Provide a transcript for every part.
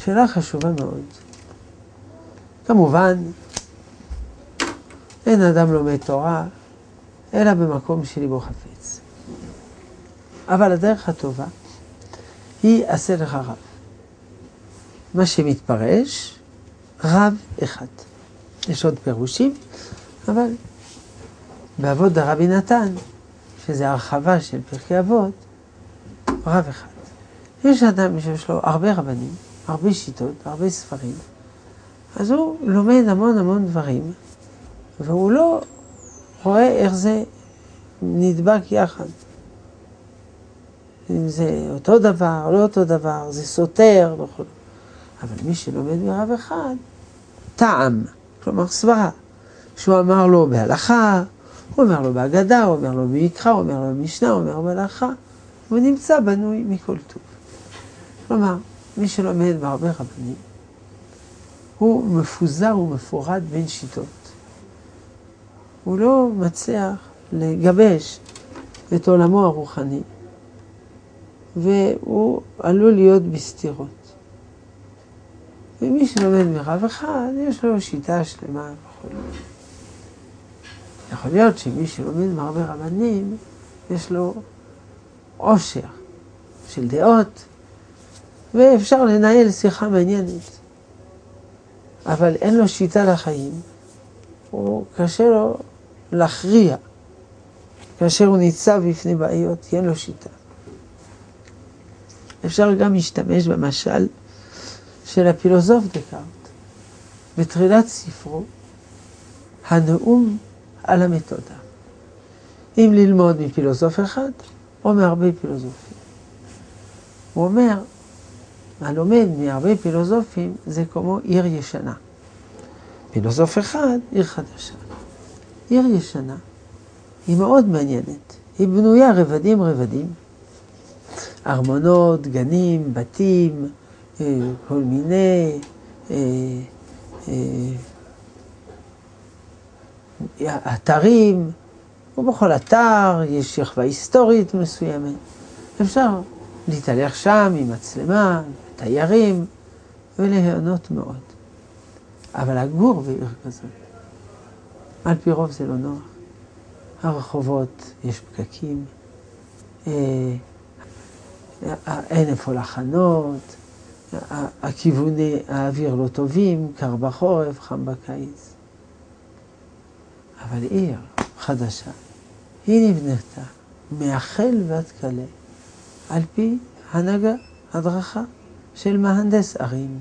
שאלה חשובה מאוד. כמובן, אין אדם לומד תורה, אלא במקום שליבו חפץ. אבל הדרך הטובה היא עשה לך רב. מה שמתפרש, רב אחד. יש עוד פירושים, אבל באבות דרבי נתן, שזה הרחבה של פרקי אבות, רב אחד. יש אדם שיש לו הרבה רבנים, הרבה שיטות, הרבה ספרים, אז הוא לומד המון דברים, והוא לא רואה איך זה נדבק יחד. אם זה אותו דבר, לא אותו דבר, זה סותר וכו'. אבל מי שלומד מרב אחד, טעם, כלומר סברה, שהוא אמר לו בהלכה, הוא אומר לו בהגדה, הוא אומר לו במקרא, הוא אומר לו במשנה, הוא אומר לו בהלכה, הוא נמצא בנוי מכל טוב. כלומר, מי שלומד בהרבה רבנים, הוא מפוזר ומפורד בין שיטות. הוא לא מצליח לגבש את עולמו הרוחני, והוא עלול להיות בסתירות. ומי שלומד מרב אחד, יש לו שיטה שלמה וכו'. יכול להיות שמי שלומד מהרבה רבנים, יש לו עושר של דעות, ואפשר לנהל שיחה מעניינת. אבל אין לו שיטה לחיים, הוא קשה לו להכריע. כאשר הוא ניצב בפני בעיות, אין לו שיטה. אפשר גם להשתמש במשל של הפילוסוף דקארט, בתחילת ספרו, הנאום על המתודה. אם ללמוד מפילוסוף אחד, או מהרבה פילוסופים. הוא אומר, הלומד מהרבה פילוסופים זה כמו עיר ישנה. פילוסוף אחד, עיר חדשה. עיר ישנה היא מאוד מעניינת. היא בנויה רבדים. ארמונות, גנים, בתים, כל מיני אתרים, ובכל אתר יש שכבה היסטורית מסוימת. אפשר להתהלך שם עם מצלמה, תיירים, ולהיענות מאוד. אבל הגור בעיר כזאת, על פי רוב זה לא נוח. הרחובות יש פקקים, אין איפה לחנות, הכיווני האוויר לא טובים, קר בחורף, חם בקיץ. אבל עיר חדשה, היא נבנתה מהחל ועד כלה, על פי הנהגה, הדרכה של מהנדס ערים.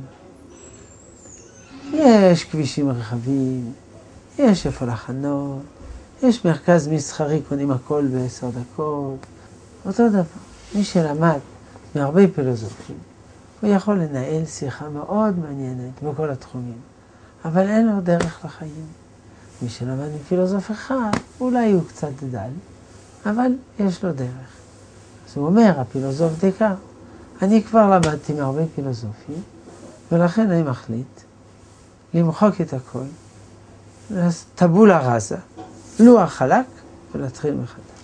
יש כבישים רחבים, יש איפה לחנות, יש מרכז מסחרי, קונים הכל ב10 דקות. אותו דבר, מי שלמד מהרבה פילוסופים, הוא יכול לנהל שיחה מאוד מעניינת בכל התחומים, אבל אין לו דרך לחיים. מי שלמד מפילוסוף אחד, אולי הוא קצת דל, אבל יש לו דרך. אז הוא אומר, הפילוסוף דקארט, אני כבר למדתי מהרבה פילוסופים, ולכן אני מחליט למחוק את הכל, טבולה ראזה, לוח חלק, ולהתחיל מחדש.